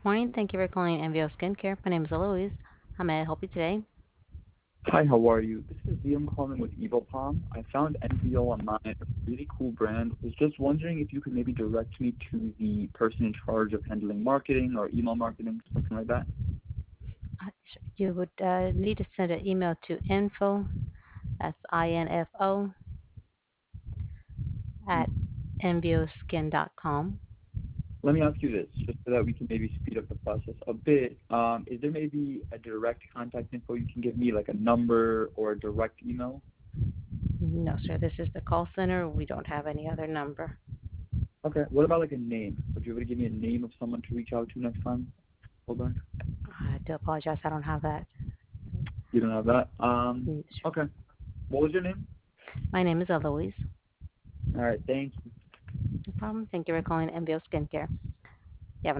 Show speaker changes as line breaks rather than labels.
Morning. Thank you for calling MVO Skincare. My name is Eloise. How may I help you today?
Hi, how are you? This is Liam calling with EvoPalm. I found NVO online, a really cool brand. Was just wondering if you could maybe direct me to the person in charge of handling marketing or email marketing, something like that.
You would need to send an email to info, that's info,
Mm.
at mvoskin.com.
Let me ask you this, just so that we can maybe speed up the process a bit. Is there maybe a direct contact info you can give me, like a number or a direct email?
No, sir. This is the call center. We don't have any other number.
Okay. What about like a name? Would you be able to give me a name of someone to reach out to next time? Hold on.
I do apologize. I don't have that.
You don't have that?
Sure.
Okay. What was your name?
My name is Eloise.
All right. Thank you.
No problem. Thank you for calling MVO Skincare.